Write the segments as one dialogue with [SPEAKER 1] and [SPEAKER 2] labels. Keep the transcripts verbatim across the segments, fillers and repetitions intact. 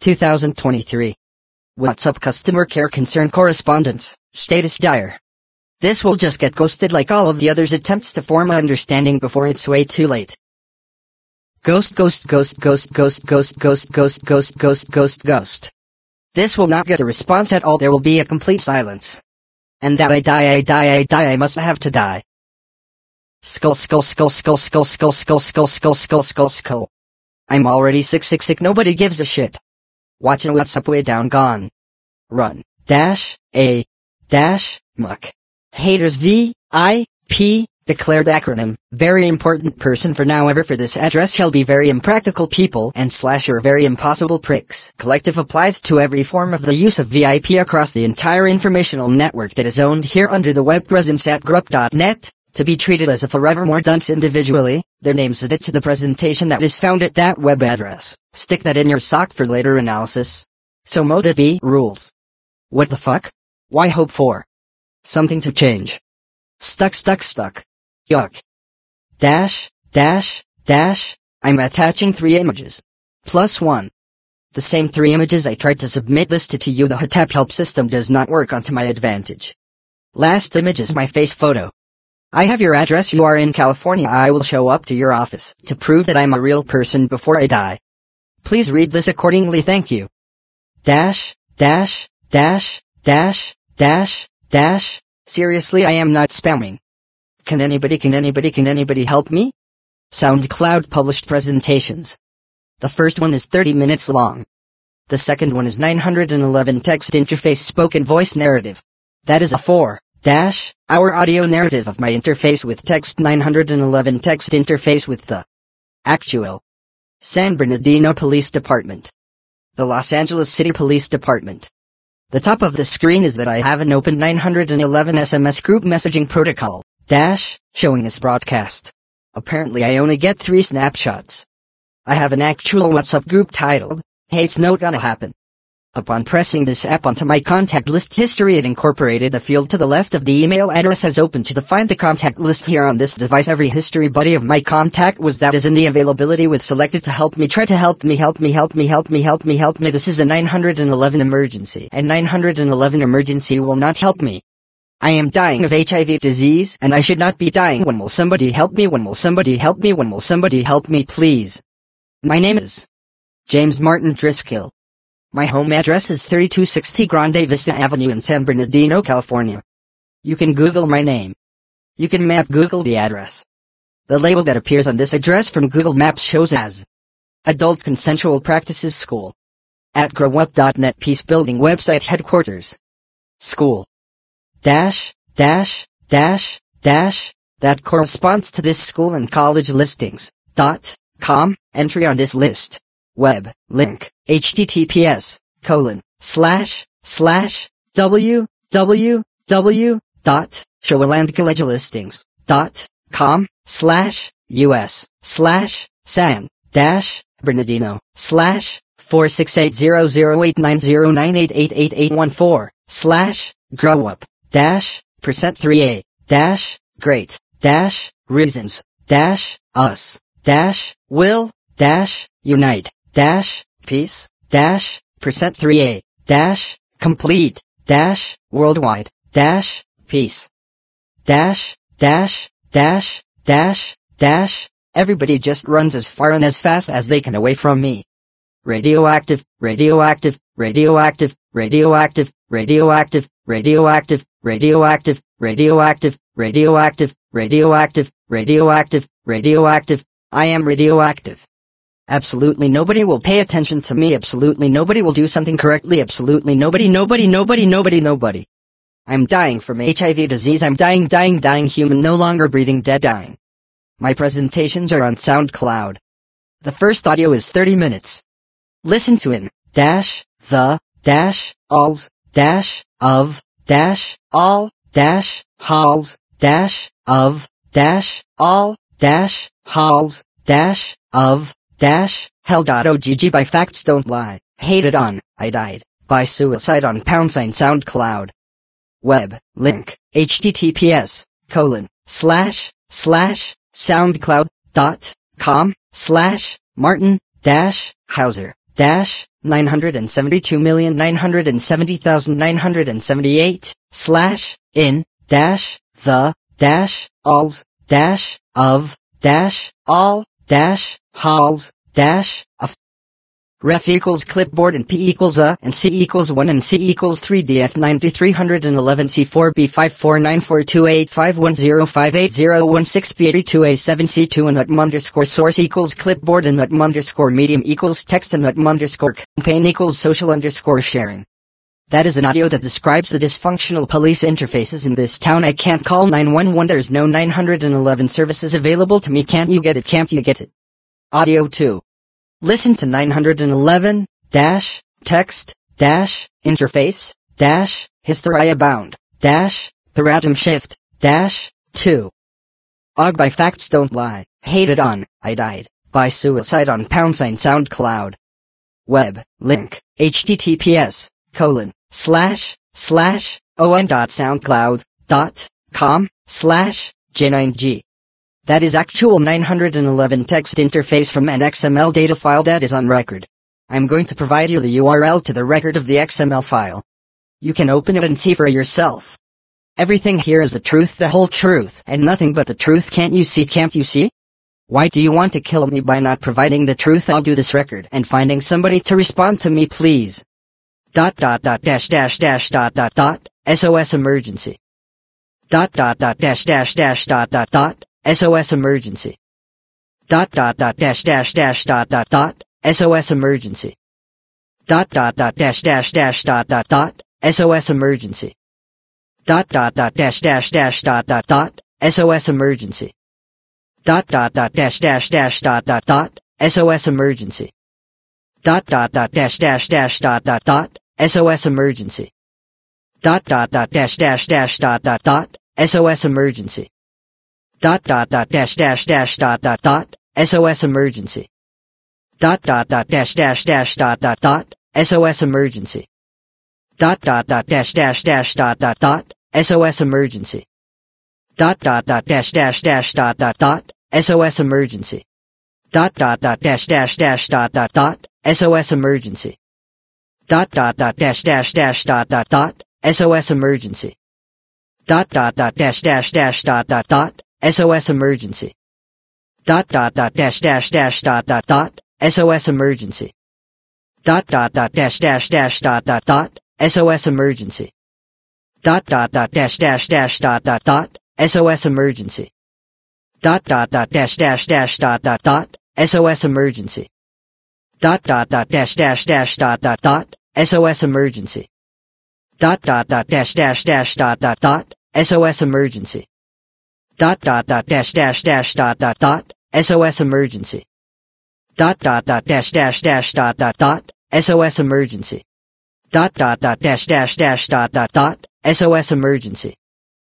[SPEAKER 1] two thousand twenty-three. What's up, customer care concern correspondence? Status dire. This will just get ghosted like all of the others' attempts to form an understanding before it's way too late. Ghost, ghost, ghost, ghost, ghost, ghost, ghost, ghost, ghost, ghost, ghost, ghost. This will not get a response at all. There will be a complete silence. And that I die, I die, I die, I must have to die. Skull, skull, skull, skull, skull, skull, skull, skull, skull, skull, skull, skull. I'm already sick, sick, sick. Nobody gives a shit. Watching what's up, way down, gone. Run. Dash. A. Dash. Muck. Haters V. I. P. Declared acronym. Very important person for now ever for this address shall be very impractical people and slasher very impossible pricks. Collective applies to every form of the use of V I P across the entire informational network that is owned here under the web presence at grup dot net. To be treated as a forevermore dunce individually, their names added to the presentation that is found at that web address. Stick that in your sock for later analysis. So Mode B rules. What the fuck? Why hope for something to change? Stuck, stuck, stuck. Yuck. Dash, dash, dash. I'm attaching three images. Plus one. The same three images I tried to submit listed to you. The Hotep help system does not work onto my advantage. Last image is my face photo. I have your address. You are in California. I will show up to your office to prove that I'm a real person before I die. Please read this accordingly. Thank you. Dash, dash, dash, dash, dash, dash. Seriously, I am not spamming. Can anybody, can anybody, can anybody help me? SoundCloud published presentations. The first one is thirty minutes long. The second one is nine hundred eleven text interface spoken voice narrative. That is a four. Dash, our audio narrative of my interface with text nine hundred eleven text interface with the actual San Bernardino Police Department. The Los Angeles City Police Department. The top of the screen is that I have an open nine hundred eleven S M S group messaging protocol, dash, showing this broadcast. Apparently I only get three snapshots. I have an actual WhatsApp group titled, Hey It's Not Gonna Happen. Upon pressing this app onto my contact list history, it incorporated a field to the left of the email address as open to find the contact list here on this device. Every history body of my contact was that is in the availability with selected to help me, try to help me, help me, help me, help me, help me, help me. This is a nine hundred eleven emergency, and nine hundred eleven emergency will not help me. I am dying of H I V disease, and I should not be dying. When will somebody help me? When will somebody help me? When will somebody help me, please? My name is James Martin Driscoll. My home address is thirty-two sixty Grande Vista Avenue in San Bernardino, California. You can Google my name. You can map Google the address. The label that appears on this address from Google Maps shows as Adult Consensual Practices School. At grup dot net Peace Building website headquarters. School. Dash, dash, dash, dash, that corresponds to this school and college listings. Dot, com, entry on this list. Web, link, https, colon, slash, slash, w, w, w, dot, Showaland College listings, dot, com, slash, us, slash, san, dash, Bernardino, slash, four six eight zero zero eight nine zero nine eight eight eight eight one four, slash, grow up, dash, percent three a, dash, great, dash, reasons, dash, us, dash, will, dash, unite, dash, peace, dash, percent three a, dash, complete, dash, worldwide, dash, peace, dash, dash, dash, dash, dash, everybody just runs as far and as fast as they can away from me. Radioactive, radioactive, radioactive, radioactive, radioactive, radioactive, radioactive, radioactive, radioactive, radioactive, radioactive, radioactive, I am radioactive. Absolutely nobody will pay attention to me. Absolutely nobody will do something correctly. Absolutely nobody, nobody, nobody, nobody, nobody. I'm dying from H I V disease. I'm dying, dying, dying, human, no longer breathing, dead, dying. My presentations are on SoundCloud. The first audio is thirty minutes. Listen to it. Dash, the, dash, alls, dash, of, dash, all, dash, halls, dash, of, dash, all, dash, halls, dash, of, dash, hell.ogg by Facts Don't Lie, hated on, I died, by suicide on pound sign SoundCloud. Web, link, https, colon, slash, slash, soundcloud, dot, com, slash, Martin, dash, Hauser, dash, nine hundred seventy-two million nine hundred seventy thousand nine hundred seventy-eight, slash, in, dash, the, dash, alls, dash, of, dash, all, dash, halls, dash, of. Ref equals clipboard and P equals a and C equals one and C equals three D F ninety-three eleven C four B five four nine four two eight five one zero five eight zero one six B eighty-two A seven C two and utm underscore source equals clipboard and utm underscore medium equals text and utm underscore campaign equals social underscore sharing. That is an audio that describes the dysfunctional police interfaces in this town. I can't call nine one one. There's no nine one one services available to me. Can't you get it? Can't you get it? Audio two. Listen to nine one one, dash, text, dash, interface, dash, history abound, dash, paradigm shift, dash, two. Og by facts don't lie, hated on, I died, by suicide on pound sign SoundCloud. Web, link, https, colon, slash, slash, on dot soundcloud, dot, com, slash, j nine g. That is actual nine one one text interface from an X M L data file that is on record. I'm going to provide you the U R L to the record of the X M L file. You can open it and see for yourself. Everything here is the truth, the whole truth, and nothing but the truth. Can't you see? Can't you see? Why do you want to kill me by not providing the truth? I'll do this record and finding somebody to respond to me, please. Dot dot dot dash dash dash dot dot dot, S O S emergency. Dot dot dot dash dash dash dot dot dot, S O S emergency. Dot dot dot dash dash dash dot dot dot, S O S emergency. Dot dot dot dash dash dash dot dot dot, S O S emergency. Dot dot dot dash dash dash dot dot dot, S O S emergency. Dot dot dot dash dash dash dot dot dot, S O S emergency. Dot dot dot dash dash dash dot dot dot, S O S emergency. Dot dot dot dash dash dash dot dot dot, S O S emergency. Dot dot dot dash dash dash dot dot dot, S O S emergency. Dot dot dot dash dash dash dot dot dot, S O S emergency. Dot dot dot dash dash dash dot dot dot, S O S emergency. Dot dot dot dash dash dash dot dot dot, S O S emergency. Dot dot dot dash dash dash dot dot dot, S O S emergency. Dot dot dot dash dash dash dot dot dot, S O S emergency. Dot dot dot dash dash dash dot dot dot, S O S emergency. Dot dot dot dash dash dash dot dot dot, S O S emergency. Dot dot dot dash dash dash dot dot dot, S O S emergency. Dot dot dot dash dash dash dot dot dot, S O S emergency. Dot dot dot dash dash dash dot dot dot, S O S emergency. Dot dot dot dash dash dash dot dot dot, S O S emergency. Dot dot dot dash dash dash dot dot dot, S O S emergency. Dot dot dot dash dash dash dot dot dot, S O S emergency. Dot dot dot dash dash dash dot dot dot, S O S emergency. Dot dot dot dash dash dash dot dot dot, S O S emergency.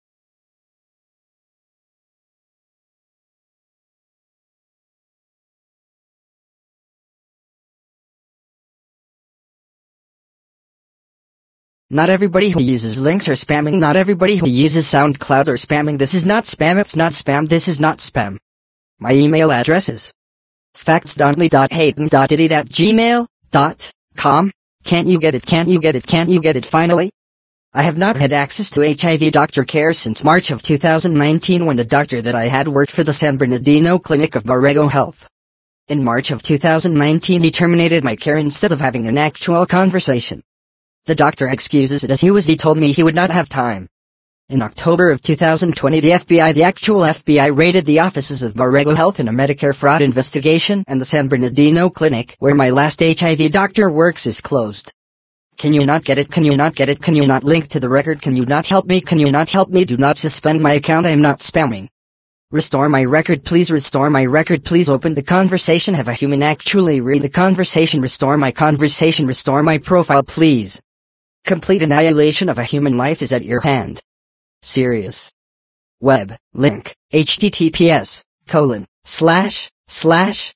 [SPEAKER 1] Not everybody who uses links are spamming. Not everybody who uses SoundCloud are spamming. This is not spam. It's not spam. This is not spam. My email address is facts dot lee dot hayden dot idiot at gmail dot com. Can't you get it? Can't you get it? Can't you get it? Finally? I have not had access to H I V doctor care since March of two thousand nineteen, when the doctor that I had worked for the San Bernardino Clinic of Borrego Health. In March of two thousand nineteen, he terminated my care instead of having an actual conversation. The doctor excuses it as he was he told me he would not have time. In October of two thousand twenty, the F B I, the actual F B I, raided the offices of Borrego Health in a Medicare fraud investigation, and the San Bernardino Clinic, where my last H I V doctor works, is closed. Can you not get it? Can you not get it? Can you not link to the record? Can you not help me? Can you not help me? Do not suspend my account. I am not spamming. Restore my record, please. Restore my record, please. Open the conversation. Have a human actually read the conversation. Restore my conversation. Restore my profile, please. Complete annihilation of a human life is at your hand. Serious. Web, link, https, colon, slash, slash,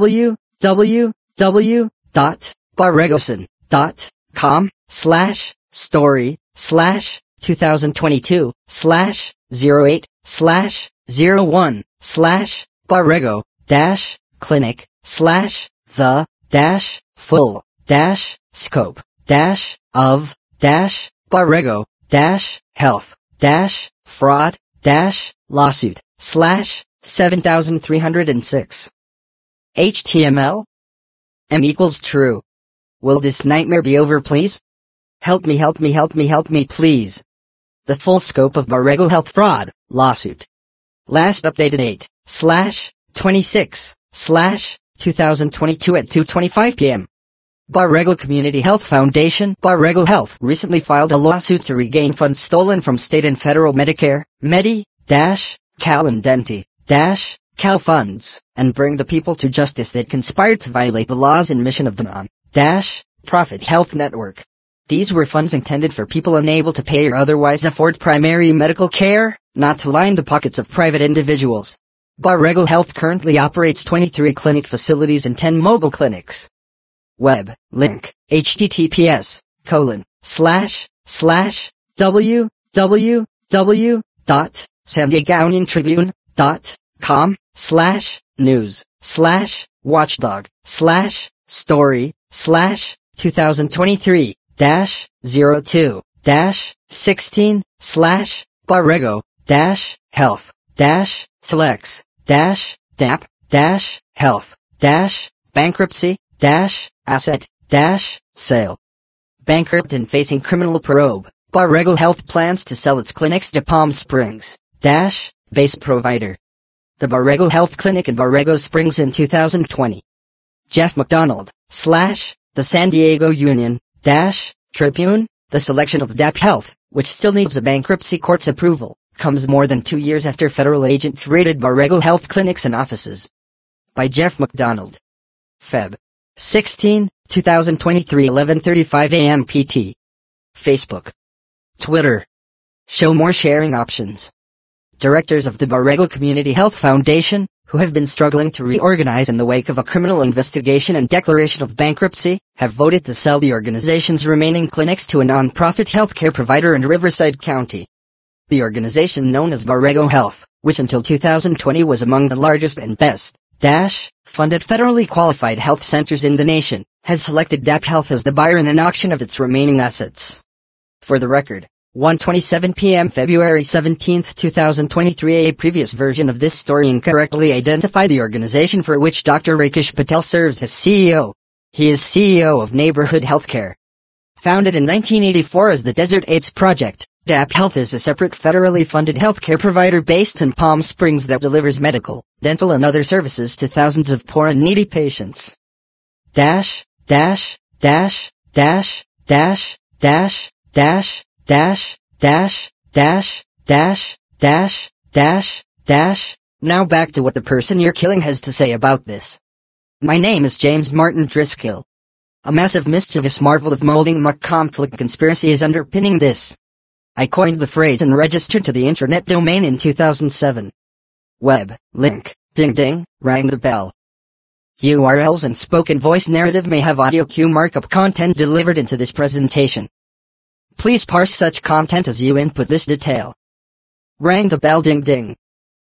[SPEAKER 1] www, dot, borregoson, dot, com, slash, story, slash, two thousand twenty-two, slash, zero eight, slash, zero one, slash, borrego, dash, clinic, slash, the, dash, full. dash, scope, dash, of, dash, Barrego, dash, health, dash, fraud, dash, lawsuit, slash, seven thousand three hundred six. H T M L? M equals true. Will this nightmare be over, please? Help me, help me, help me, help me, please. The full scope of Barrego Health Fraud, lawsuit. Last updated eight, slash, twenty-six, slash, two thousand twenty-two at two twenty-five p m Barrego Community Health Foundation, Barrego Health, recently filed a lawsuit to regain funds stolen from state and federal Medicare, Medi, dash, Cal and Denti, dash, Cal funds, and bring the people to justice that conspired to violate the laws and mission of the non, dash, profit health network. These were funds intended for people unable to pay or otherwise afford primary medical care, not to line the pockets of private individuals. Barrego Health currently operates twenty-three clinic facilities and ten mobile clinics. Web, link, https, colon, slash, slash, www dot san diego union tribune dot com, slash, news, slash, watchdog, slash, story, slash, two thousand twenty-three, dash, zero two, dash, sixteen, slash, Barrego, dash, health, dash, selects, dash, D A P, dash, health, dash, bankruptcy, dash, asset, dash, sale. Bankrupt and facing criminal probe, Barrego Health plans to sell its clinics to Palm Springs, dash, base provider. The Barrego Health Clinic in Barrego Springs in two thousand twenty. Jeff McDonald, slash, the San Diego Union, dash, Tribune, the selection of D A P Health, which still needs a bankruptcy court's approval, comes more than two years after federal agents raided Barrego Health clinics and offices. By Jeff McDonald. February sixteenth, two thousand twenty-three, eleven thirty-five a m P T. Facebook. Twitter. Show more sharing options. Directors of the Barrego Community Health Foundation, who have been struggling to reorganize in the wake of a criminal investigation and declaration of bankruptcy, have voted to sell the organization's remaining clinics to a non-profit healthcare provider in Riverside County. The organization known as Barrego Health, which until two thousand twenty was among the largest and best, dash, funded federally qualified health centers in the nation, has selected D A P Health as the buyer in an auction of its remaining assets. For the record, one twenty-seven p m February seventeenth, two thousand twenty-three, a previous version of this story incorrectly identified the organization for which Doctor Rakesh Patel serves as C E O. He is C E O of Neighborhood Healthcare. Founded in nineteen eighty-four as the Desert AIDS Project, D A P Health is a separate federally funded healthcare provider based in Palm Springs that delivers medical, dental and other services to thousands of poor and needy patients. Dash, dash, dash, dash, dash, dash, dash, dash, dash, dash, dash, dash, dash, dash. Now back to what the person you're killing has to say about this. My name is James Martin Driscoll. A massive mischievous marvel of molding muck conflict conspiracy is underpinning this. I coined the phrase and registered to the internet domain in two thousand seven. Web, link, ding ding, rang the bell. U R Ls and spoken voice narrative may have audio cue markup content delivered into this presentation. Please parse such content as you input this detail. Rang the bell ding ding.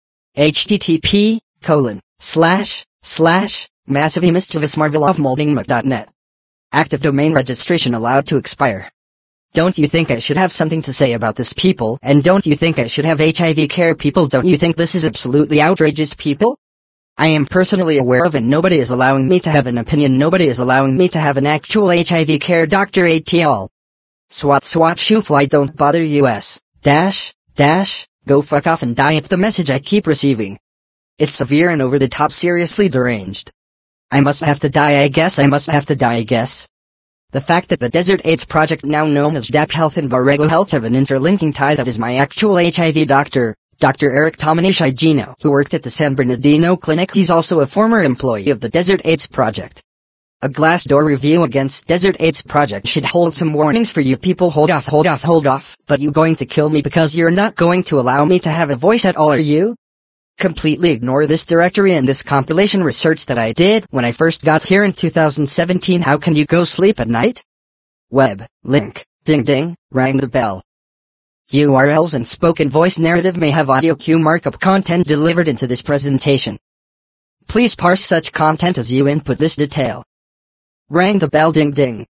[SPEAKER 1] http, colon, slash, slash, massive mischievous marvel of molding muck dot net. Active domain registration allowed to expire. Don't you think I should have something to say about this, people? And don't you think I should have H I V care, people? Don't you think this is absolutely outrageous, people? I am personally aware of, and nobody is allowing me to have an opinion. Nobody is allowing me to have an actual H I V care, Doctor at al. Swat swat shoo fly, don't bother us. Dash, dash, go fuck off and die. It's the message I keep receiving. It's severe and over the top, seriously deranged. I must have to die, I guess. I must have to die, I guess. The fact that the Desert AIDS Project, now known as D A P Health, and Barrego Health have an interlinking tie, that is my actual H I V doctor, Doctor Eric Tominishigino, who worked at the San Bernardino Clinic. He's also a former employee of the Desert AIDS Project. A Glassdoor review against Desert AIDS Project should hold some warnings for you people. Hold off, hold off, hold off. But you going to kill me because you're not going to allow me to have a voice at all, are you? Completely ignore this directory and this compilation research that I did when I first got here in two thousand seventeen. How can you go sleep at night? Web, link, ding ding, rang the bell. U R Ls and spoken voice narrative may have audio cue markup content delivered into this presentation. Please parse such content as you input this detail. Rang the bell ding ding.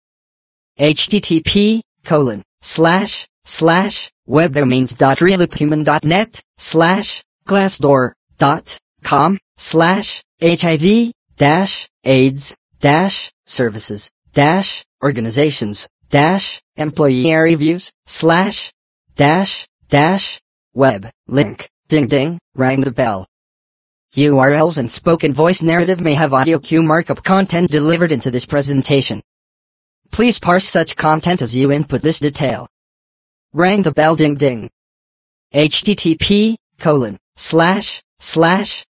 [SPEAKER 1] http colon slash slash webdomains.realophuman.net slash glassdoor dot com slash HIV dash AIDS dash services dash organizations dash employee reviews slash dash dash web link ding ding rang the bell. U R Ls and spoken voice narrative may have audio cue markup content delivered into this presentation. Please parse such content as you input this detail. Rang the bell ding ding. http colon slash slash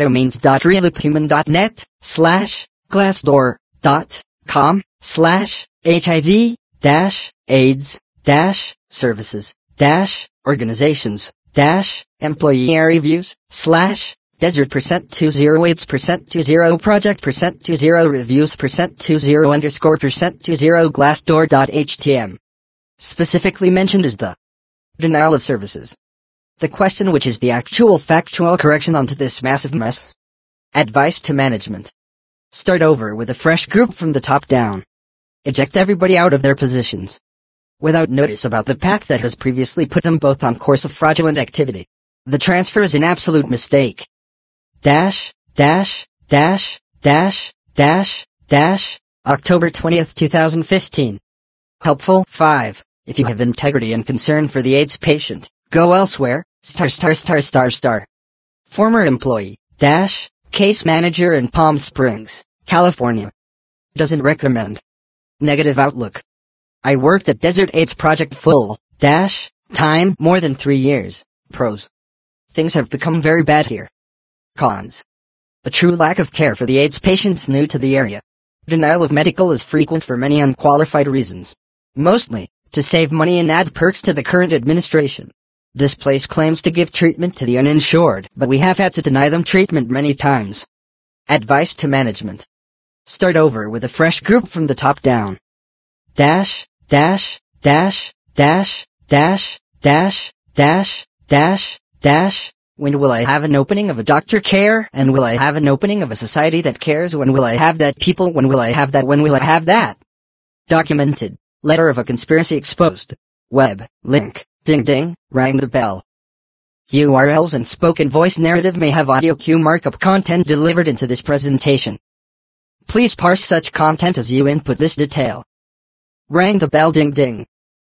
[SPEAKER 1] webdomains.realophuman.net slash glassdoor dot com slash HIV dash AIDS dash services dash organizations dash employee reviews slash desert percent two zero AIDS percent two zero project percent two zero reviews percent two zero underscore percent two zero glassdoor dot htm. Specifically mentioned is the denial of services. The question, which is the actual factual correction onto this massive mess. Advice to management. Start over with a fresh group from the top down. Eject everybody out of their positions. Without notice about the path that has previously put them both on course of fraudulent activity. The transfer is an absolute mistake. Dash, dash, dash, dash, dash, dash, October twentieth, two thousand fifteen. Helpful, five. If you have integrity and concern for the AIDS patient, go elsewhere, star star star star star. Former employee, dash, case manager in Palm Springs, California. Doesn't recommend. Negative outlook. I worked at Desert AIDS Project full, dash, time, more than three years. Pros. Things have become very bad here. Cons. A true lack of care for the AIDS patients new to the area. Denial of medical is frequent for many unqualified reasons. Mostly, to save money and add perks to the current administration. This place claims to give treatment to the uninsured, but we have had to deny them treatment many times. Advice to management. Start over with a fresh group from the top down. Dash, dash, dash, dash, dash, dash, dash, dash, dash. When will I have an opening of a doctor care? And will I have an opening of a society that cares? When will I have that people? When will I have that? When will I have that? Documented. Letter of a conspiracy exposed. Web, link, ding ding, rang the bell. U R Ls and spoken voice narrative may have audio cue markup content delivered into this presentation. Please parse such content as you input this detail. Rang the bell ding ding.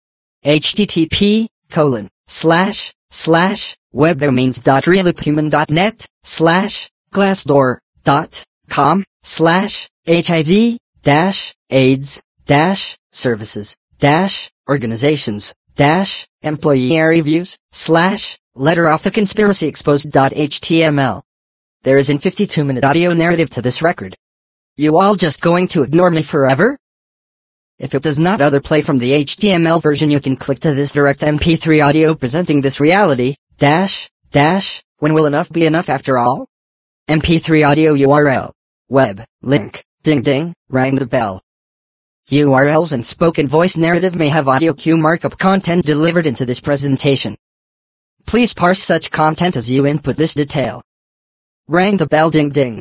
[SPEAKER 1] http colon slash slash webdomains.realophuman.net slash glassdoor dot com slash HIV dash AIDS dash services dash organizations dash employee reviews slash letter off a conspiracy exposed dot html. There is a fifty-two minute audio narrative to this record. You all just going to ignore me forever? If it does not other play from the H T M L version, you can click to this direct M P three audio presenting this reality, dash, dash, when will enough be enough after all? M P three audio U R L. Web, link, ding ding, rang the bell. U R Ls and spoken voice narrative may have audio cue markup content delivered into this presentation. Please parse such content as you input this detail. Rang the bell ding ding.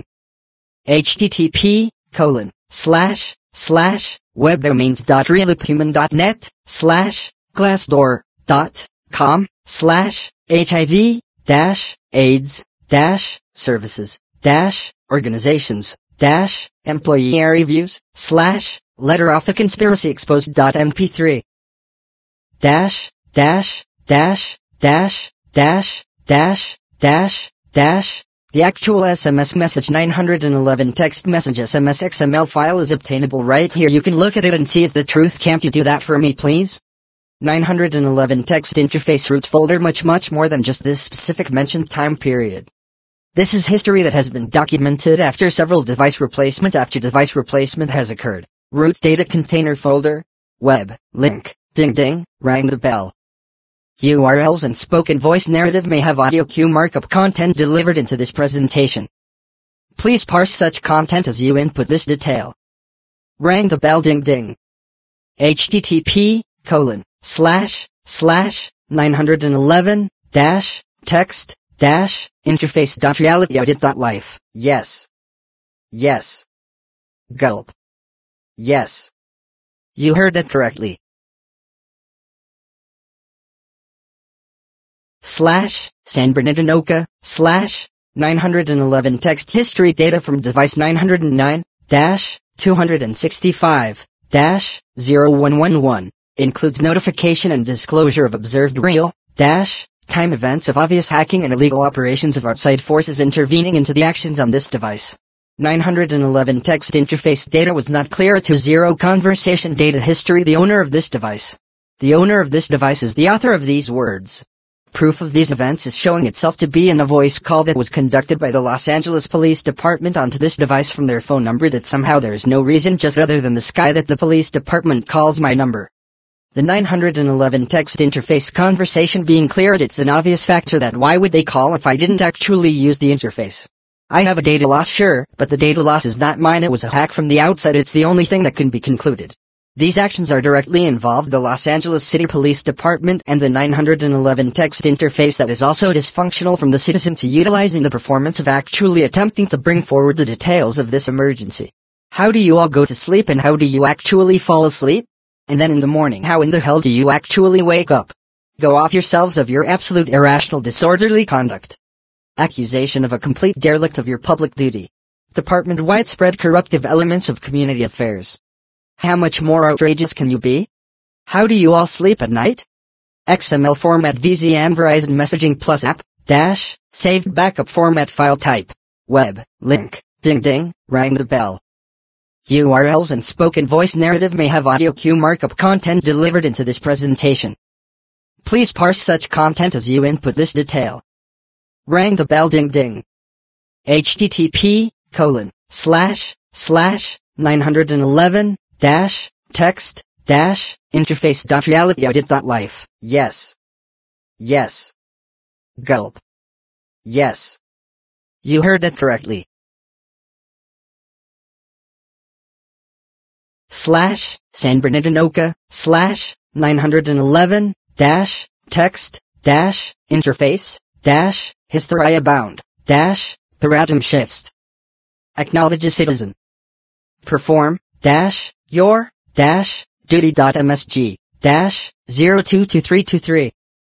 [SPEAKER 1] http colon slash slash webdomains.realophuman.net slash glassdoor dot com slash HIV dash AIDS dash services dash organizations dash employee reviews slash letter off a conspiracy exposed dot m p three dash dash dash dash dash dash dash dash. The actual S M S message nine hundred eleven text message S M S X M L file is obtainable right here. You can look at it and see if the truth. Can't you do that for me, please? nine hundred eleven text interface root folder, much much more than just this specific mentioned time period. This is history that has been documented after several device replacement after device replacement has occurred. Root data container folder. Web, link, ding ding, rang the bell. U R Ls and spoken voice narrative may have audio cue markup content delivered into this presentation. Please parse such content as you input this detail. Rang the bell ding ding. http colon slash slash nine hundred eleven dash text dash interface dot reality audit dot life. Yes. Yes. Gulp. Yes. You heard that correctly. Slash, San Bernardino, slash, nine hundred eleven text history data from device nine hundred nine, dash, two hundred sixty-five, dash, zero one one one, includes notification and disclosure of observed real, dash, time events of obvious hacking and illegal operations of outside forces intervening into the actions on this device. nine hundred eleven text interface data was not clear to zero conversation data history the owner of this device. The owner of this device is the author of these words. Proof of these events is showing itself to be in a voice call that was conducted by the Los Angeles Police Department onto this device from their phone number that somehow there is no reason just other than the sky that the police department calls my number. The nine hundred eleven text interface conversation being cleared, it's an obvious factor that why would they call if I didn't actually use the interface? I have a data loss, sure, but the data loss is not mine, it was a hack from the outside, it's the only thing that can be concluded. These actions are directly involved the Los Angeles City Police Department and the nine hundred eleven text interface that is also dysfunctional from the citizen to utilizing the performance of actually attempting to bring forward the details of this emergency. How do you all go to sleep and how do you actually fall asleep? And then in the morning, how in the hell do you actually wake up? Go off yourselves of your absolute irrational disorderly conduct. Accusation of a complete derelict of your public duty. Department widespread corruptive elements of community affairs. How much more outrageous can you be? How do you all sleep at night? X M L format V Z M Verizon Messaging Plus app, dash, saved backup format file type, web, link, ding ding, rang the bell. U R Ls and spoken voice narrative may have audio cue markup content delivered into this presentation. Please parse such content as you input this detail. Rang the bell ding ding. http colon slash slash nine hundred eleven dash text dash interface dot reality audit dot life. Yes. Yes. Gulp. Yes. You heard that correctly. Slash San Bernardino slash nine hundred eleven dash text dash interface dash history abound dash paradigm shifts. Acknowledge a citizen. Perform dash your dash duty.msg dash zero two two three two three.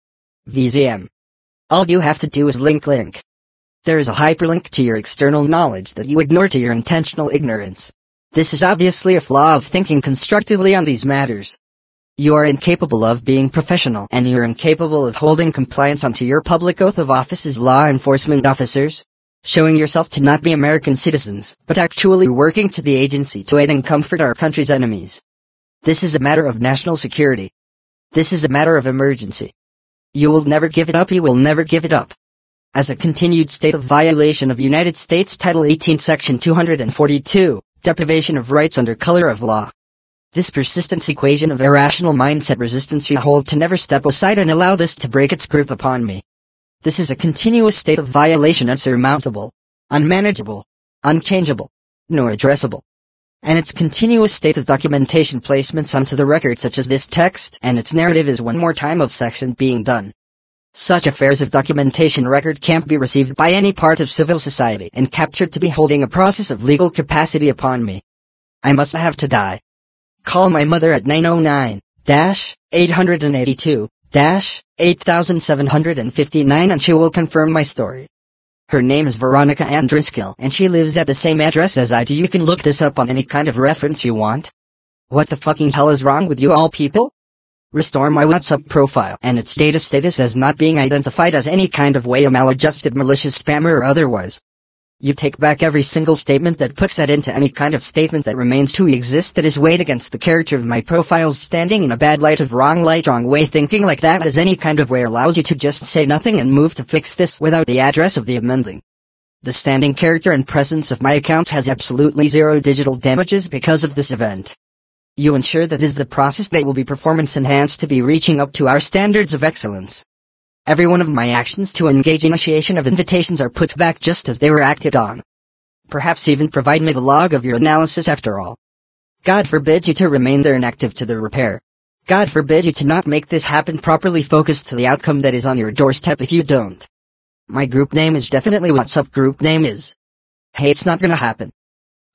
[SPEAKER 1] V Z M. All you have to do is link link. There is a hyperlink to your external knowledge that you ignore to your intentional ignorance. This is obviously a flaw of thinking constructively on these matters. You are incapable of being professional and you're incapable of holding compliance onto your public oath of office as law enforcement officers, showing yourself to not be American citizens, but actually working to the agency to aid and comfort our country's enemies. This is a matter of national security. This is a matter of emergency. You will never give it up, you will never give it up. As a continued state of violation of United States Title eighteen Section two hundred forty-two, deprivation of rights under color of law. This persistence equation of irrational mindset resistance you hold to never step aside and allow this to break its grip upon me. This is a continuous state of violation unsurmountable, unmanageable, unchangeable, nor addressable. And its continuous state of documentation placements onto the record such as this text and its narrative is one more time of section being done. Such affairs of documentation record can't be received by any part of civil society and captured to be holding a process of legal capacity upon me. I must have to die. Call my mother at nine oh nine, eight eight two, eight seven five nine and she will confirm my story. Her name is Veronica Andriskill and she lives at the same address as I do. You can look this up on any kind of reference you want. What the fucking hell is wrong with you all people? Restore my WhatsApp profile and its data status as not being identified as any kind of way a maladjusted malicious spammer or otherwise. You take back every single statement that puts that into any kind of statement that remains to exist that is weighed against the character of my profiles standing in a bad light of wrong light wrong way thinking like that as any kind of way allows you to just say nothing and move to fix this without the address of the amending. The standing character and presence of my account has absolutely zero digital damages because of this event. You ensure that is the process that will be performance enhanced to be reaching up to our standards of excellence. Every one of my actions to engage initiation of invitations are put back just as they were acted on. Perhaps even provide me the log of your analysis after all. God forbid you to remain there inactive to the repair. God forbid you to not make this happen properly focused to the outcome that is on your doorstep if you don't. My group name is definitely WhatsApp group name is. Hey, it's not gonna happen.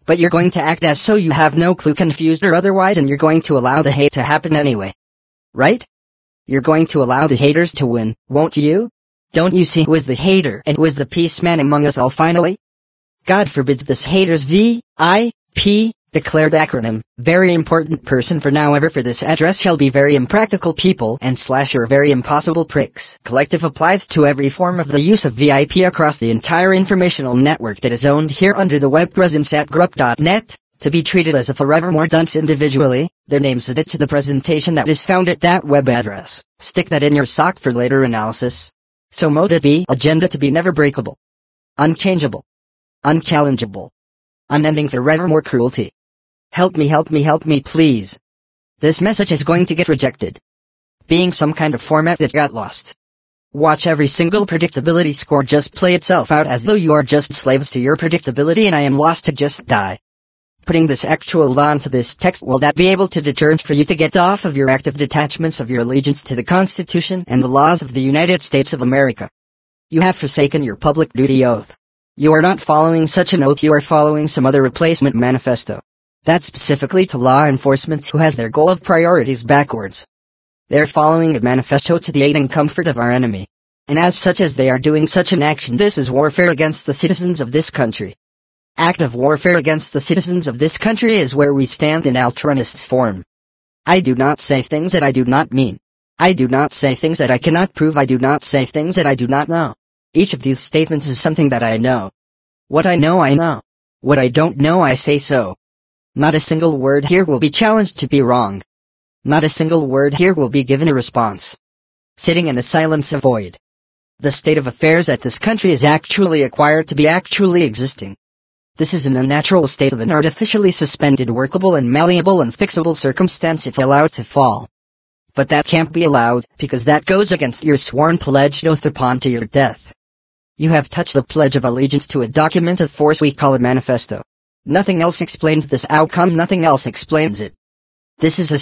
[SPEAKER 1] But you're going to act as so you have no clue, confused or otherwise, and you're going to allow the hate to happen anyway. Right? You're going to allow the haters to win, won't you? Don't you see who is the hater and who is the peace man among us all finally? God forbids this haters V I P declared acronym, very important person for now ever for this address shall be very impractical people and slash your very impossible pricks. Collective applies to every form of the use of V I P across the entire informational network that is owned here under the web presence at grup dot net, to be treated as a forevermore dunce individually, their names added to the presentation that is found at that web address. Stick that in your sock for later analysis. So mote it be agenda to be never breakable, unchangeable, unchallengeable, unending forevermore cruelty. Help me, help me, help me, please. This message is going to get rejected. Being some kind of format that got lost. Watch every single predictability score just play itself out as though you are just slaves to your predictability and I am lost to just die. Putting this actual law into this text, will that be able to deter for you to get off of your active detachments of your allegiance to the Constitution and the laws of the United States of America? You have forsaken your public duty oath. You are not following such an oath, you are following some other replacement manifesto. That's specifically to law enforcement who has their goal of priorities backwards. They're following a manifesto to the aid and comfort of our enemy. And as such as they are doing such an action, this is warfare against the citizens of this country. Active warfare against the citizens of this country is where we stand in altruists form. I do not say things that I do not mean. I do not say things that I cannot prove. I do not say things that I do not know. Each of these statements is something that I know. What I know I know. What I don't know I say so. Not a single word here will be challenged to be wrong. Not a single word here will be given a response. Sitting in a silence of void. The state of affairs at this country is actually acquired to be actually existing. This is an unnatural state of an artificially suspended, workable and malleable and fixable circumstance if allowed to fall. But that can't be allowed, because that goes against your sworn pledged oath upon to your death. You have touched the Pledge of Allegiance to a document of force we call a manifesto. Nothing else explains this outcome, nothing else explains it. This is a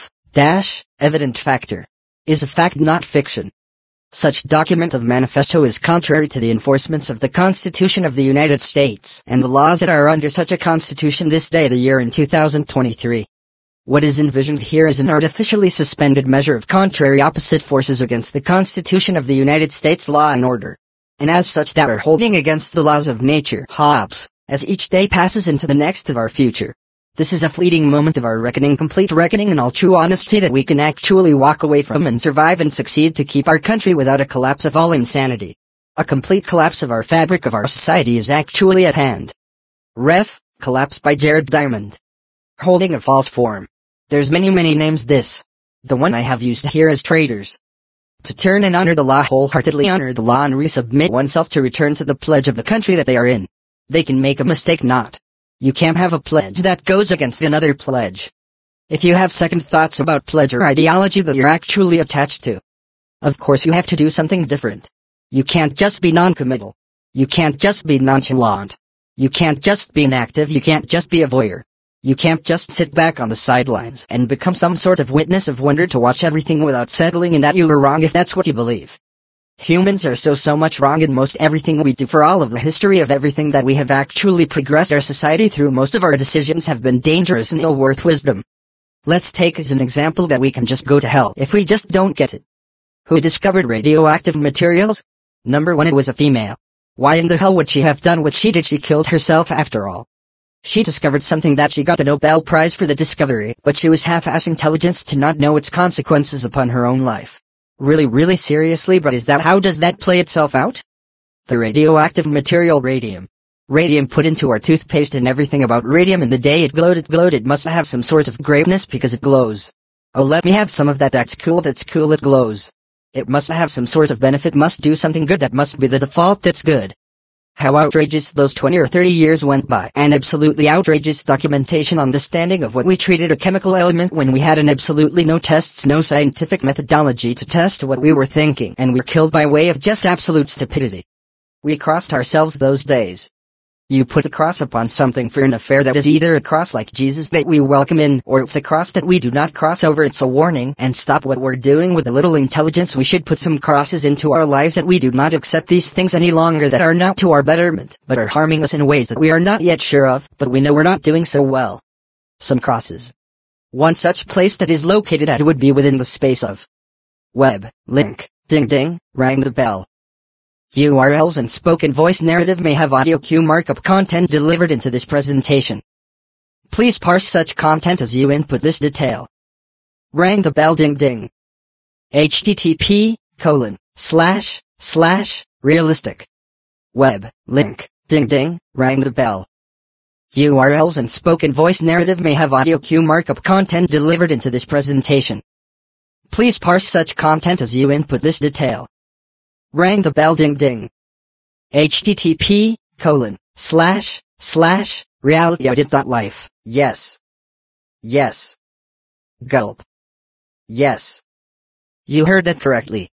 [SPEAKER 1] self-evident factor. Is a fact, not fiction. Such document of manifesto is contrary to the enforcements of the Constitution of the United States and the laws that are under such a constitution this day the year in two thousand twenty-three. What is envisioned here is an artificially suspended measure of contrary opposite forces against the Constitution of the United States law and order. And as such that are holding against the laws of nature, Hobbes, as each day passes into the next of our future. This is a fleeting moment of our reckoning, complete reckoning in all true honesty that we can actually walk away from and survive and succeed to keep our country without a collapse of all insanity. A complete collapse of our fabric of our society is actually at hand. Ref, Collapse by Jared Diamond. Holding a false form. There's many many names this. The one I have used here is traitors. To turn and honor the law, wholeheartedly honor the law and resubmit oneself to return to the pledge of the country that they are in. They can make a mistake not. You can't have a pledge that goes against another pledge. If you have second thoughts about pledge or ideology that you're actually attached to, of course you have to do something different. You can't just be non-committal. You can't just be nonchalant. You can't just be inactive. You can't just be a voyeur. You can't just sit back on the sidelines and become some sort of witness of wonder to watch everything without settling in that you were wrong if that's what you believe. Humans are so so much wrong in most everything we do. For all of the history of everything that we have actually progressed our society through, most of our decisions have been dangerous and ill worth wisdom. Let's take as an example that we can just go to hell if we just don't get it. Who discovered radioactive materials? Number one, it was a female. Why in the hell would she have done what she did? She killed herself after all. She discovered something that she got the Nobel Prize for the discovery, but she was half-ass intelligence to not know its consequences upon her own life. Really, really seriously, but is that how does that play itself out? The radioactive material radium. Radium put into our toothpaste and everything about radium in the day it glowed, it glowed, it must have some sort of greatness because it glows. Oh, let me have some of that, that's cool, that's cool, it glows. It must have some sort of benefit, must do something good, that must be the default, that's good. How outrageous those twenty or thirty years went by, and absolutely outrageous documentation on the standing of what we treated a chemical element when we had an absolutely no tests, no scientific methodology to test what we were thinking, and we're killed by way of just absolute stupidity. We crossed ourselves those days. You put a cross upon something for an affair that is either a cross like Jesus that we welcome in, or it's a cross that we do not cross over. It's a warning, and stop what we're doing with a little intelligence. We should put some crosses into our lives that we do not accept these things any longer, that are not to our betterment, but are harming us in ways that we are not yet sure of, but we know we're not doing so well. Some crosses. One such place that is located at would be within the space of web, link, ding ding, rang the bell. U R Ls and spoken voice narrative may have audio cue markup content delivered into this presentation. Please parse such content as you input this detail. Rang the bell ding ding. http colon slash slash realistic web link ding ding rang the bell. U R Ls and spoken voice narrative may have audio cue markup content delivered into this presentation. Please parse such content as you input this detail. Rang the bell ding ding. http colon slash slash realityaudit.life. Yes. Yes. Gulp. Yes. You heard that correctly.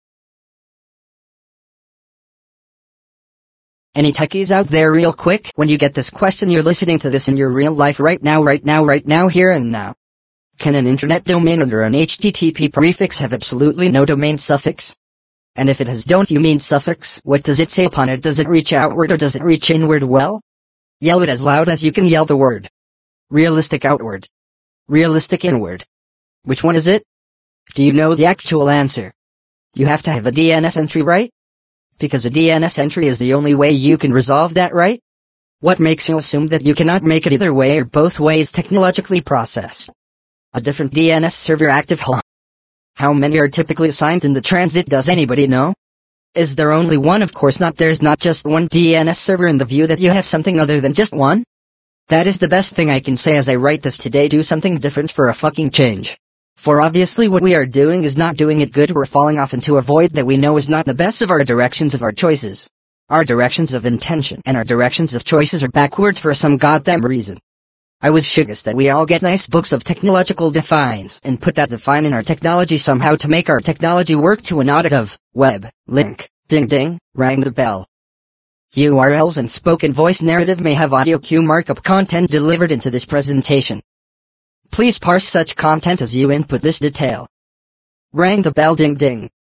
[SPEAKER 1] Any techies out there real quick? When you get this question, you're listening to this in your real life right now, right now, right now, here and now. Can an internet domain under an H T T P prefix have absolutely no domain suffix? And if it has don't you mean suffix, what does it say upon it? Does it reach outward or does it reach inward? Well, yell it as loud as you can yell the word. Realistic outward. Realistic inward. Which one is it? Do you know the actual answer? You have to have a D N S entry, right? Because a D N S entry is the only way you can resolve that, right? What makes you assume that you cannot make it either way or both ways technologically processed? A different D N S server active. Huh? How many are typically assigned in the transit? Does anybody know? Is there only one? Of course not. There's not just one D N S server in the view that you have something other than just one. That is the best thing I can say as I write this today. Do something different for a fucking change. For obviously what we are doing is not doing it good. We're falling off into a void that we know is not the best of our directions of our choices. Our directions of intention and our directions of choices are backwards for some goddamn reason. I was shookest that we all get nice books of technological defines and put that define in our technology somehow to make our technology work to an audit of web, link, ding ding, rang the bell. U R Ls and spoken voice narrative may have audio cue markup content delivered into this presentation. Please parse such content as you input this detail. Rang the bell ding ding.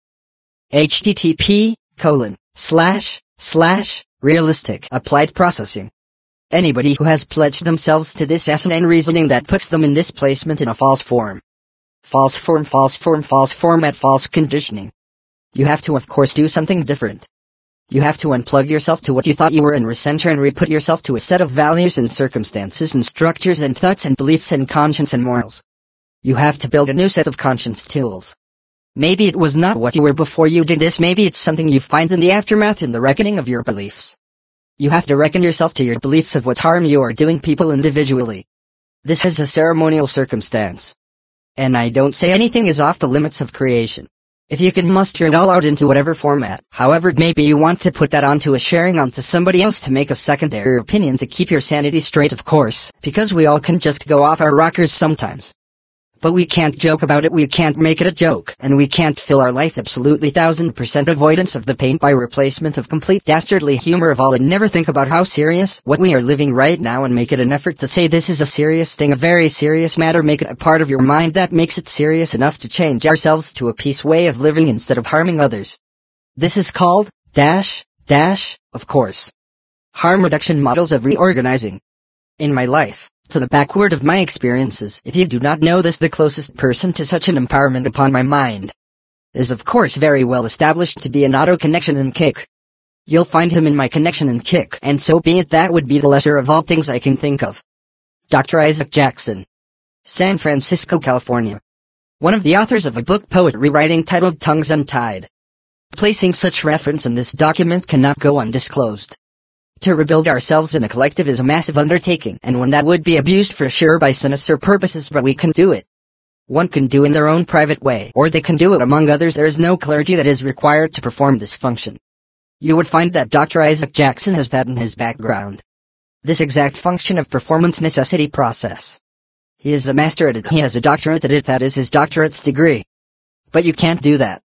[SPEAKER 1] http colon slash slash realistic applied processing. Anybody who has pledged themselves to this asinine reasoning that puts them in this placement in a false form. False form, false form, false format, false conditioning. You have to, of course, do something different. You have to unplug yourself to what you thought you were and recenter and re-put yourself to a set of values and circumstances and structures and thoughts and beliefs and conscience and morals. You have to build a new set of conscience tools. Maybe it was not what you were before you did this. Maybe it's something you find in the aftermath, in the reckoning of your beliefs. You have to reckon yourself to your beliefs of what harm you are doing people individually. This is a ceremonial circumstance. And I don't say anything is off the limits of creation. If you can muster it all out into whatever format, however it may be, you want to put that onto a sharing onto somebody else to make a secondary opinion to keep your sanity straight, of course, because we all can just go off our rockers sometimes. But we can't joke about it, we can't make it a joke, and we can't fill our life absolutely thousand percent avoidance of the pain by replacement of complete dastardly humor of all, and never think about how serious what we are living right now and make it an effort to say this is a serious thing, a very serious matter. Make it a part of your mind that makes it serious enough to change ourselves to a peace way of living instead of harming others. This is called, dash, dash, of course, harm reduction models of reorganizing. In my life, to the backward of my experiences, if you do not know this, the closest person to such an empowerment upon my mind is of course very well established to be an auto connection and kick. You'll find him in my connection and kick, and so be it. That would be the lesser of all things I can think of. Doctor Isaac Jackson. San Francisco, California. One of the authors of a book poet rewriting titled Tongues Untied. Placing such reference in this document cannot go undisclosed. To rebuild ourselves in a collective is a massive undertaking, and one that would be abused for sure by sinister purposes, but we can do it. One can do in their own private way, or they can do it among others. There is no clergy that is required to perform this function. You would find that Doctor Isaac Jackson has that in his background. This exact function of performance necessity process. He is a master at it. He has a doctorate at it. That is his doctorate's degree. But you can't do that.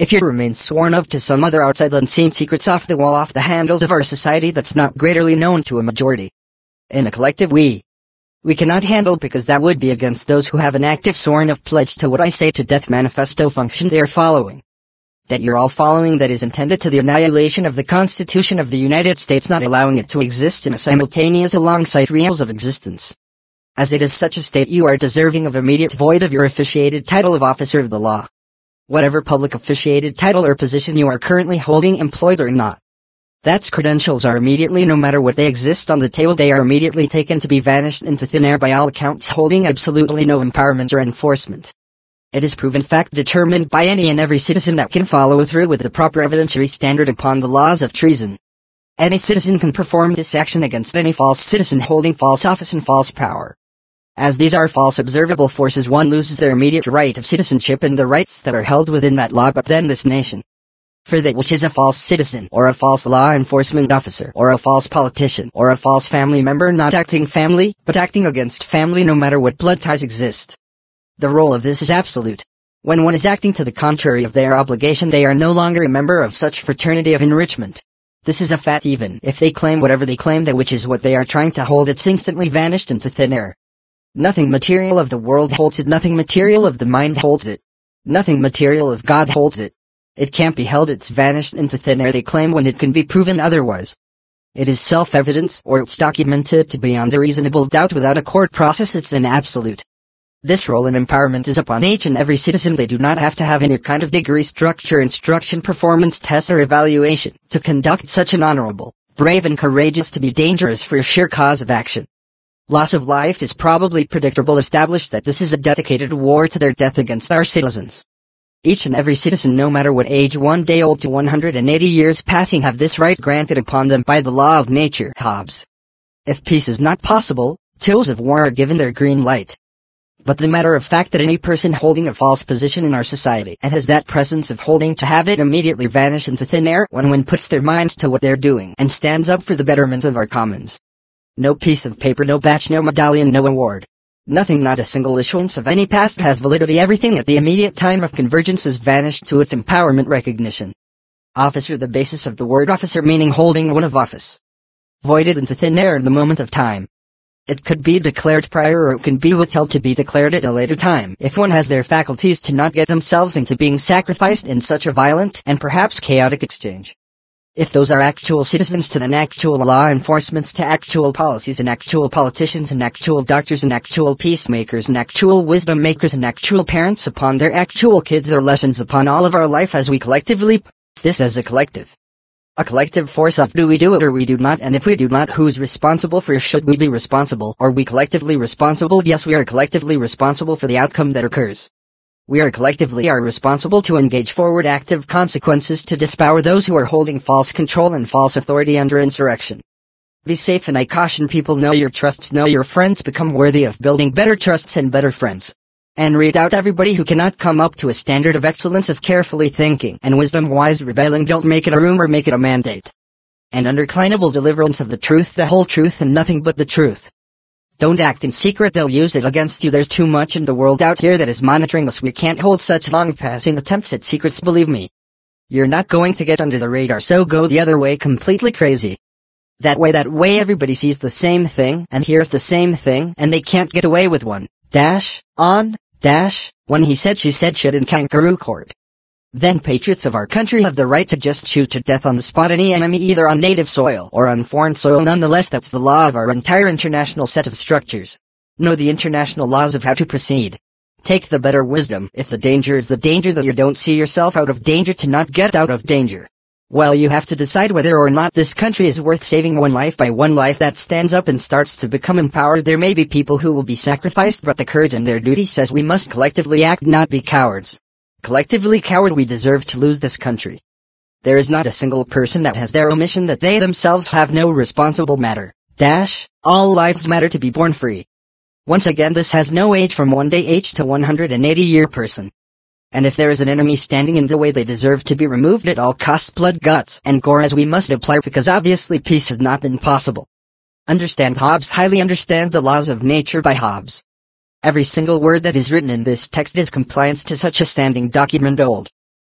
[SPEAKER 1] If you remain sworn of to some other outside unseen secrets off the wall, off the handles of our society that's not greaterly known to a majority. In a collective we. We cannot handle, because that would be against those who have an active sworn of pledge to what I say to death manifesto function they are following. That you're all following, that is intended to the annihilation of the Constitution of the United States, not allowing it to exist in a simultaneous alongside realms of existence. As it is such a state, you are deserving of immediate void of your officiated title of officer of the law. Whatever public officiated title or position you are currently holding, employed or not. That's credentials are immediately, no matter what they exist on the table, they are immediately taken to be vanished into thin air, by all accounts holding absolutely no empowerment or enforcement. It is proven fact determined by any and every citizen that can follow through with the proper evidentiary standard upon the laws of treason. Any citizen can perform this action against any false citizen holding false office and false power. As these are false observable forces, one loses their immediate right of citizenship and the rights that are held within that law, but then this nation. For that which is a false citizen, or a false law enforcement officer, or a false politician, or a false family member, not acting family, but acting against family, no matter what blood ties exist. The role of this is absolute. When one is acting to the contrary of their obligation, they are no longer a member of such fraternity of enrichment. This is a fact. Even if they claim whatever they claim, that which is what they are trying to hold, it's instantly vanished into thin air. Nothing material of the world holds it, nothing material of the mind holds it. Nothing material of God holds it. It can't be held, it's vanished into thin air, they claim, when it can be proven otherwise. It is self-evident, or it's documented to beyond a reasonable doubt without a court process, it's an absolute. This role and empowerment is upon each and every citizen. They do not have to have any kind of degree, structure, instruction, performance test, or evaluation to conduct such an honorable, brave and courageous, to be dangerous for a sheer cause of action. Loss of life is probably predictable, established that this is a dedicated war to their death against our citizens. Each and every citizen, no matter what age, one day old to one hundred eighty years passing, have this right granted upon them by the law of nature. Hobbes. If peace is not possible, tools of war are given their green light. But the matter of fact that any person holding a false position in our society, and has that presence of holding, to have it immediately vanish into thin air when one puts their mind to what they're doing and stands up for the betterment of our commons. No piece of paper, no badge, no medallion, no award. Nothing, not a single issuance of any past has validity. Everything at the immediate time of convergence is vanished to its empowerment recognition. Officer, the basis of the word officer, meaning holding one of office. Voided into thin air in the moment of time. It could be declared prior, or it can be withheld to be declared at a later time, if one has their faculties to not get themselves into being sacrificed in such a violent and perhaps chaotic exchange. If those are actual citizens, to then actual law enforcements, to actual policies and actual politicians and actual doctors and actual peacemakers and actual wisdom makers and actual parents upon their actual kids, their lessons upon all of our life as we collectively pass this as a collective. A collective force of do we do it or we do not, and if we do not, who's responsible for? Should we be responsible? Are we collectively responsible? Yes, we are collectively responsible for the outcome that occurs. We are collectively are responsible to engage forward active consequences to dispower those who are holding false control and false authority under insurrection. Be safe, and I caution people, know your trusts, know your friends, become worthy of building better trusts and better friends. And read out everybody who cannot come up to a standard of excellence of carefully thinking and wisdom wise rebelling. Don't make it a rumor, make it a mandate. And undeclinable deliverance of the truth, the whole truth and nothing but the truth. Don't act in secret, they'll use it against you. There's too much in the world out here that is monitoring us. We can't hold such long-passing attempts at secrets, believe me. You're not going to get under the radar, so go the other way, completely crazy. That way, that way everybody sees the same thing and hears the same thing, and they can't get away with one. Dash, on, dash, when he said she said shit in kangaroo court. Then patriots of our country have the right to just shoot to death on the spot any enemy, either on native soil or on foreign soil. Nonetheless, that's the law of our entire international set of structures. Know the international laws of how to proceed. Take the better wisdom. If the danger is the danger that you don't see yourself out of danger, to not get out of danger. Well, you have to decide whether or not this country is worth saving. One life by one life that stands up and starts to become empowered. There may be people who will be sacrificed, but the courage and their duty says we must collectively act, not be cowards. Collectively coward, we deserve to lose this country. There is not a single person that has their omission that they themselves have no responsible matter. Dash, all lives matter to be born free. Once again, this has no age from one day age to one hundred eighty year person. And if there is an enemy standing in the way, they deserve to be removed at all costs, blood, guts, and gore, as we must apply, because obviously peace has not been possible. Understand Hobbes, highly understand the laws of nature by Hobbes. Every single word that is written in this text is compliance to such a standing document old.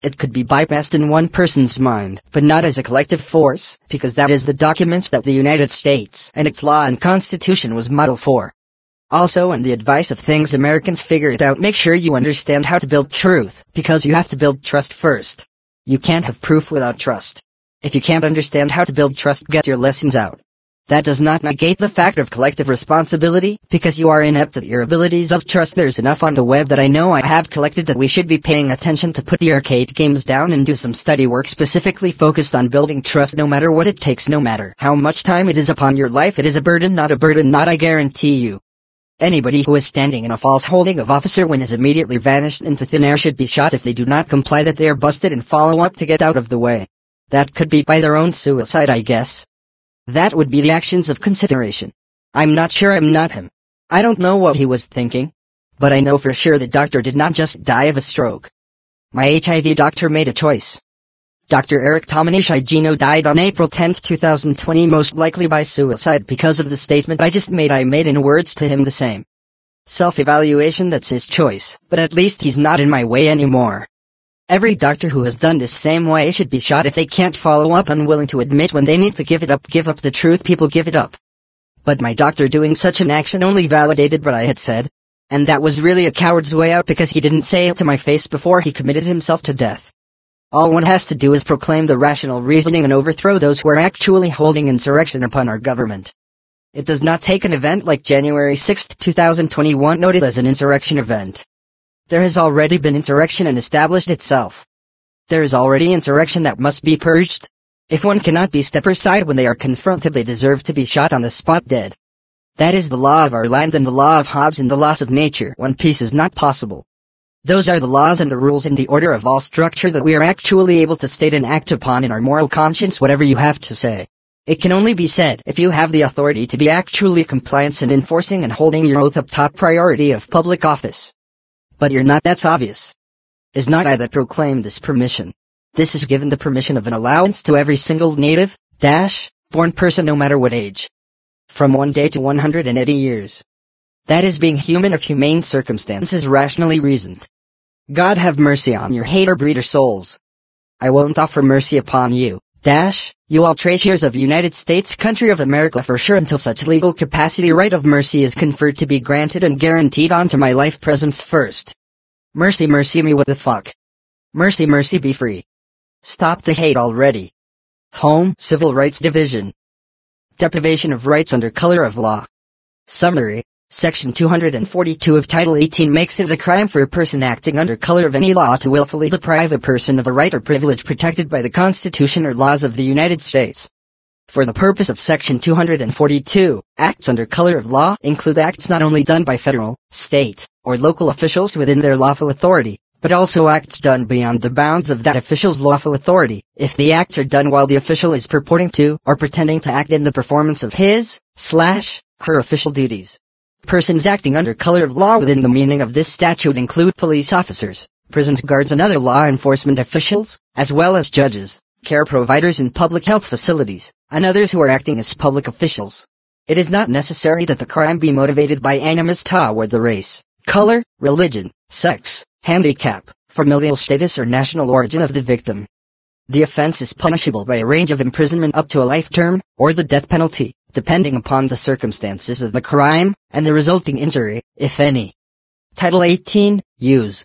[SPEAKER 1] It could be bypassed in one person's mind, but not as a collective force, because that is the documents that the United States and its law and constitution was modeled for. Also, in the advice of things Americans figure it out, make sure you understand how to build truth, because you have to build trust first. You can't have proof without trust. If you can't understand how to build trust, get your lessons out. That does not negate the fact of collective responsibility, because you are inept at your abilities of trust. There's enough on the web that I know I have collected that we should be paying attention to put the arcade games down and do some study work specifically focused on building trust, no matter what it takes, no matter how much time it is upon your life. It is a burden, not a burden, not I guarantee you. Anybody who is standing in a false holding of officer when is immediately vanished into thin air should be shot if they do not comply, that they are busted and follow up to get out of the way. That could be by their own suicide, I guess. That would be the actions of consideration. I'm not sure, I'm not him. I don't know what he was thinking. But I know for sure the doctor did not just die of a stroke. My H I V doctor made a choice. Doctor Eric Tominashigino died on April tenth two thousand twenty, most likely by suicide because of the statement I just made. I made in words to him the same. Self-evaluation, that's his choice, but at least he's not in my way anymore. Every doctor who has done this same way should be shot if they can't follow up, unwilling to admit when they need to give it up. Give up the truth, people, give it up. But my doctor doing such an action only validated what I had said. And that was really a coward's way out, because he didn't say it to my face before he committed himself to death. All one has to do is proclaim the rational reasoning and overthrow those who are actually holding insurrection upon our government. It does not take an event like January sixth two thousand twenty-one noted as an insurrection event. There has already been insurrection and established itself. There is already insurrection that must be purged. If one cannot be step aside when they are confronted, they deserve to be shot on the spot dead. That is the law of our land and the law of Hobbes and the laws of nature when peace is not possible. Those are the laws and the rules in the order of all structure that we are actually able to state and act upon in our moral conscience. Whatever you have to say, it can only be said if you have the authority to be actually compliance and enforcing and holding your oath up top priority of public office. But you're not, that's obvious. Is not I that proclaim this permission. This is given the permission of an allowance to every single native, dash, born person, no matter what age. From one day to one hundred eighty years. That is being human of humane circumstances, rationally reasoned. God have mercy on your hater-breeder souls. I won't offer mercy upon you, dash, you all traitors of United States, country of America, for sure, until such legal capacity right of mercy is conferred to be granted and guaranteed onto my life presence first. Mercy, mercy me, what the fuck? Mercy, mercy, be free. Stop the hate already. Home Civil Rights Division. Deprivation of rights under color of law. Summary. Section two hundred forty-two of Title eighteen makes it a crime for a person acting under color of any law to willfully deprive a person of a right or privilege protected by the Constitution or laws of the United States. For the purpose of Section two hundred forty-two, acts under color of law include acts not only done by federal, state, or local officials within their lawful authority, but also acts done beyond the bounds of that official's lawful authority, if the acts are done while the official is purporting to or pretending to act in the performance of his, slash, her official duties. Persons acting under color of law within the meaning of this statute include police officers, prisons guards and other law enforcement officials, as well as judges, care providers in public health facilities, and others who are acting as public officials. It is not necessary that the crime be motivated by animus toward the race, color, religion, sex, handicap, familial status or national origin of the victim. The offense is punishable by a range of imprisonment up to a life term, or the death penalty, depending upon the circumstances of the crime, and the resulting injury, if any. Title eighteen, Use.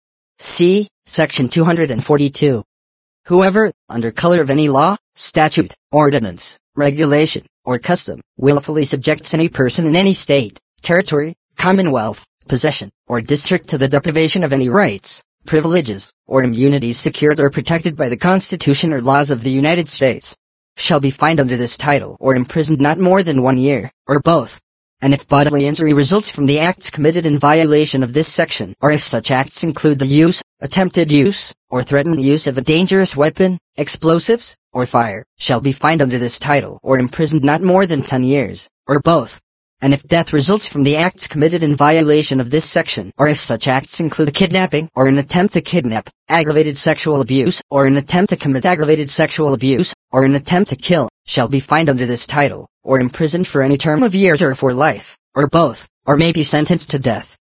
[SPEAKER 1] C. Section two hundred forty-two. Whoever, under color of any law, statute, ordinance, regulation, or custom, willfully subjects any person in any state, territory, commonwealth, possession, or district to the deprivation of any rights, privileges, or immunities secured or protected by the Constitution or laws of the United States, shall be fined under this title or imprisoned not more than one year, or both. And if bodily injury results from the acts committed in violation of this section, or if such acts include the use, attempted use, or threatened use of a dangerous weapon, explosives, or fire, shall be fined under this title or imprisoned not more than ten years, or both. And if death results from the acts committed in violation of this section, or if such acts include a kidnapping or an attempt to kidnap, aggravated sexual abuse, or an attempt to commit aggravated sexual abuse, or an attempt to kill, shall be fined under this title, or imprisoned for any term of years or for life, or both, or may be sentenced to death.